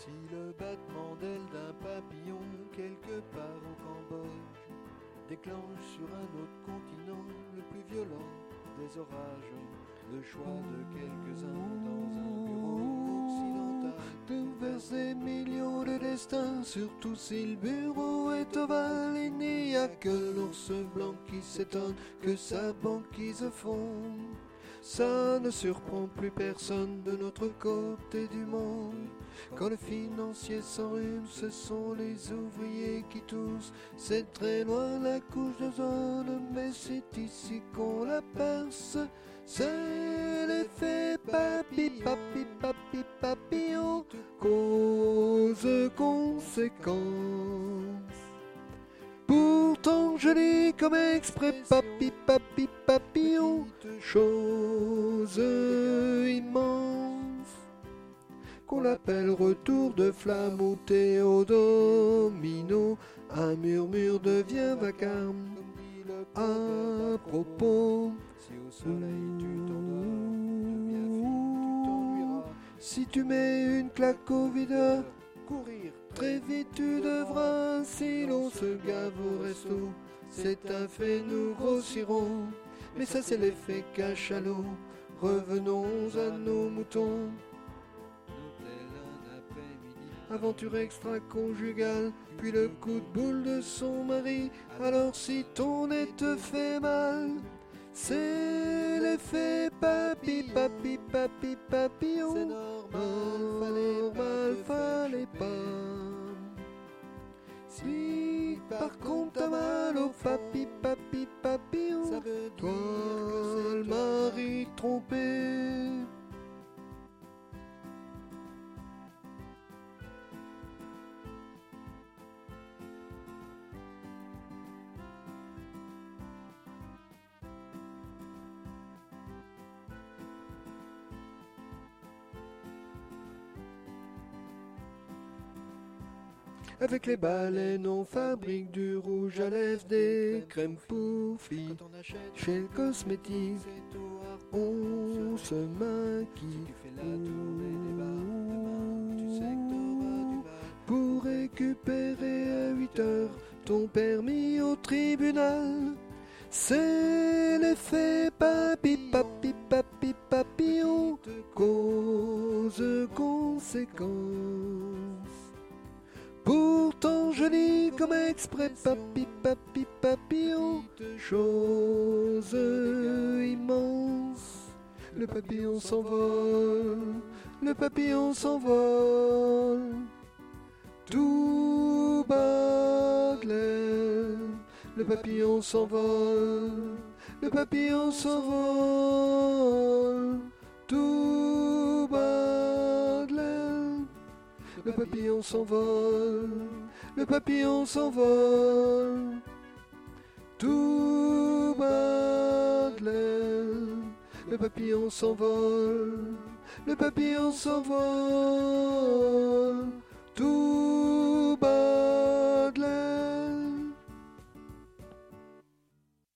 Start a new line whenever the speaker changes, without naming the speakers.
Si le battement d'aile d'un papillon quelque part au Cambodge déclenche sur un autre continent le plus violent des orages, le choix de quelques-uns dans un bureau occidental bouleverse des millions de destins, surtout si le bureau est ovale. Il n'y a que l'ours blanc qui s'étonne que sa banquise fonde. Ça ne surprend plus personne de notre côté du monde. Quand le financier s'enrhume, ce sont les ouvriers qui toussent. C'est très loin la couche d'ozone, mais c'est ici qu'on la perce. C'est l'effet papillon, cause-conséquence. Pourtant je dis comme exprès papillon, chose immense, qu'on l'appelle retour de flamme ou théodomino. Un murmure devient vacarme à propos. Si au soleil tu t'endors, je viens vite, tu t'ennuieras. Si tu mets une claque au videur, courir très vite tu devras. Si l'on se gave au resto, c'est un fait, nous grossirons. Mais ça c'est l'effet cachalot. Revenons à nos moutons. Aventure extra-conjugale, puis le coup de boule de son mari. Alors si ton nez te fait mal, c'est l'effet papillon. C'est normal, fallait pas. Si par contre t'as mal au papillon, ça veut dire toi le mari trompé. Avec les baleines, on fabrique du rouge à lèvres, des crèmes pour filles. Chez le cosmétique, on se maquille. Pour récupérer à 8 heures ton permis au tribunal. C'est l'effet papillon, cause-conséquence. Pourtant je dis comme exprès papillon, chose immense. Le papillon s'envole, le papillon s'envole, tout bas de l'aile. Le papillon s'envole, le papillon s'envole, tout bas de l'aile. Le papillon s'envole, le papillon s'envole, tout bas de l'aile. Le papillon s'envole, le papillon s'envole, tout